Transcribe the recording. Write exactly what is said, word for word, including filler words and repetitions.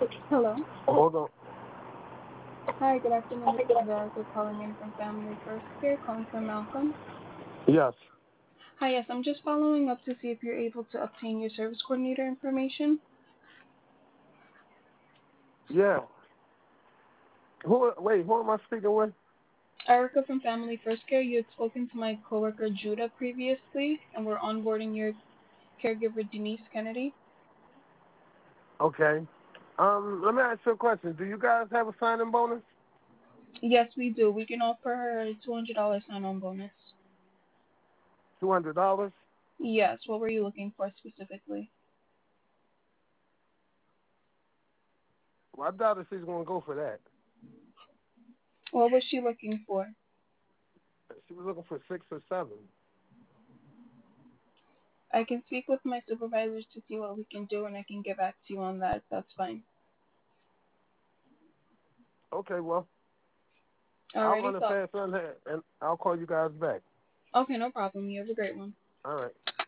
Hello. Hold on. Hi, good afternoon. This is Veronica calling in from Family First Care, calling from Malcolm. Yes. Hi, yes, I'm just following up to see if you're able to obtain your service coordinator information. Yeah. Who? Wait. Who am I speaking with? Erica from Family First Care, you had spoken to my coworker Judah previously, and we're onboarding your caregiver Denise Kennedy. Okay. Um. Let me ask you a question. Do you guys have a signing bonus? Yes, we do. We can offer her a two hundred dollars sign-on bonus. Two hundred dollars. Yes, what were you looking for specifically? Well, I doubt if she's gonna go for that. What was she looking for? She was looking for six or seven. I can speak with my supervisors to see what we can do, and I can get back to you on that. That's fine. Okay. Well, I'll Alrighty, run it so past her and and I'll call you guys back. okay, no problem. You have a great one. All right.